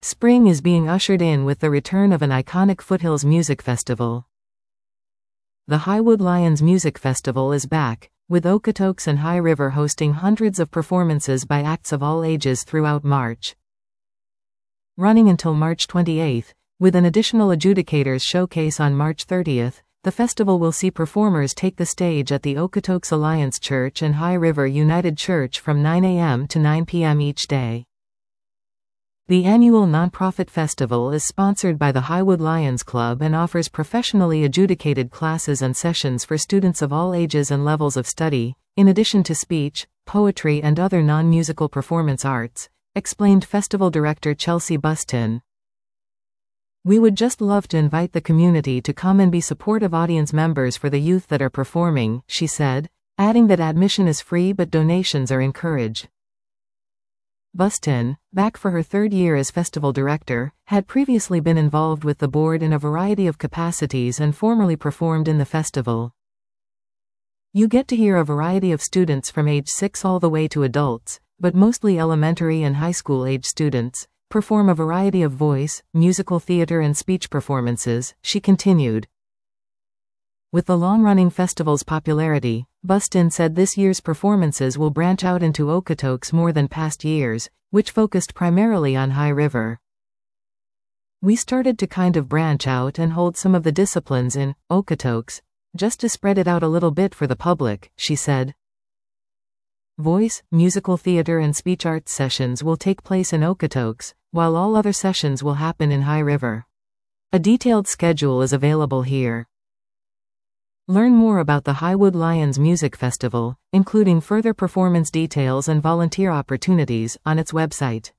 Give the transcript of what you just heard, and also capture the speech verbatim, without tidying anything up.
Spring is being ushered in with the return of an iconic Foothills Music Festival. The Highwood Lions Music Festival is back, with Okotoks and High River hosting hundreds of performances by acts of all ages throughout March. Running until March twenty-eighth, with an additional adjudicators showcase on March thirtieth, the festival will see performers take the stage at the Okotoks Alliance Church and High River United Church from nine a m to nine p m each day. The annual nonprofit festival is sponsored by the Highwood Lions Club and offers professionally adjudicated classes and sessions for students of all ages and levels of study, in addition to speech, poetry and other non-musical performance arts, explained festival director Chelsea Buston. "We would just love to invite the community to come and be supportive audience members for the youth that are performing," she said, adding that admission is free but donations are encouraged. Buston, back for her third year as festival director, had previously been involved with the board in a variety of capacities and formerly performed in the festival. "You get to hear a variety of students from age six all the way to adults, but mostly elementary and high school age students, perform a variety of voice, musical theater and speech performances," she continued. With the long-running festival's popularity, Buston said this year's performances will branch out into Okotoks more than past years, which focused primarily on High River. "We started to kind of branch out and hold some of the disciplines in Okotoks, just to spread it out a little bit for the public," she said. Voice, musical theater and speech arts sessions will take place in Okotoks, while all other sessions will happen in High River. A detailed schedule is available here. Learn more about the Highwood Lions Music Festival, including further performance details and volunteer opportunities, on its website.